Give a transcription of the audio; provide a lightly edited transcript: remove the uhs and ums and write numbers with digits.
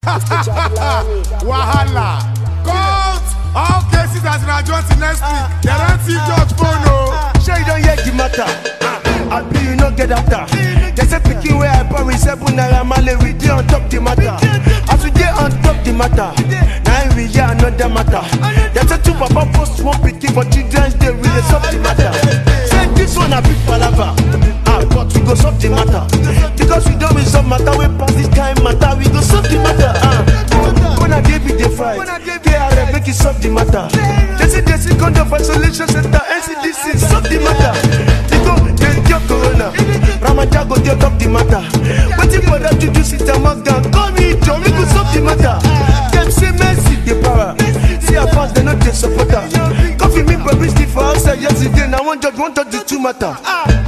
Wahala. Court. All cases as in adjourned next week. They don't see Judge Bono. Sure you don't hear the matter. I be you no get after. They say picking where I borrow 7 naira male we dey on top the matter. As we dey on top the matter, now we hear another matter. They say two papa post one picking for children's day we dey solve the matter. Say this one a big palava, but we go solve the matter. Because we don't resolve matter, we pass this kind matter, we go solve the matter. When I give it the fight, KRF make it solve the matter. They say they see condom for isolation center, NCDC solve the matter. Corona, Ramadan go dey talk the matter. Waiting for that to do sit and mark down. Call me John, we go solve the matter. Them say Messi the power. See our fans, they not dey support her. Coffee me but we still for outside yesterday. Now one judge, one judge, the two matter.